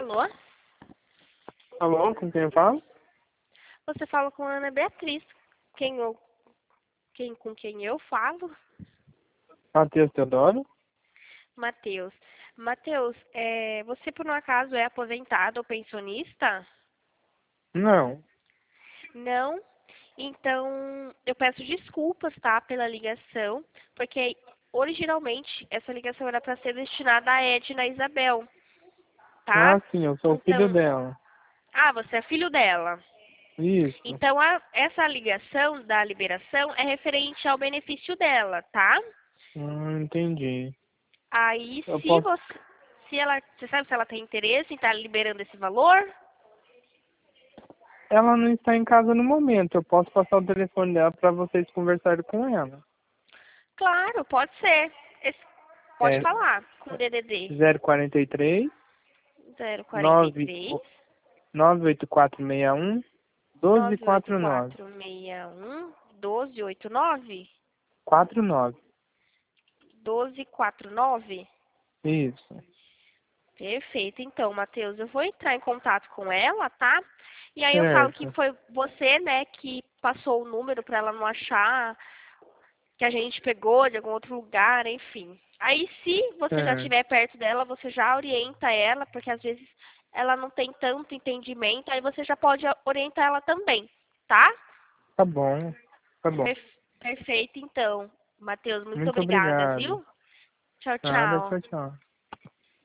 Alô? Alô, com quem eu falo? Você fala com a Ana Beatriz. Com quem eu falo? Matheus Teodoro? Matheus. Matheus, você por um acaso é aposentado ou pensionista? Não. Não? Então, eu peço desculpas, tá, pela ligação, porque originalmente essa ligação era para ser destinada a Edna Isabel, tá? Ah, sim, eu sou o filho Então, dela. você é filho dela. Isso. Então, essa ligação da liberação é referente ao benefício dela, tá? Entendi. Aí, Eu posso... você sabe se ela tem interesse em estar liberando esse valor? Ela não está em casa no momento. Eu posso passar o telefone dela para vocês conversarem com ela. Claro, pode ser. Pode É falar com o DDD 043 9 043 98461 1249. 98461 1289 49. 1249. Isso. Perfeito. Então, Matheus, eu vou entrar em contato com ela, tá? E aí eu falo que Certo. foi você, né, que passou o número para ela não achar que a gente pegou de algum outro lugar, enfim. Aí, se você já Certo. estiver perto dela, você já orienta ela, porque às vezes ela não tem tanto entendimento, aí você já pode orientar ela também, tá? Tá bom. Tá bom. Perfeito, então. Matheus, muito Muito obrigada, obrigado. viu? Tchau, Nada, tchau. tchau, tchau.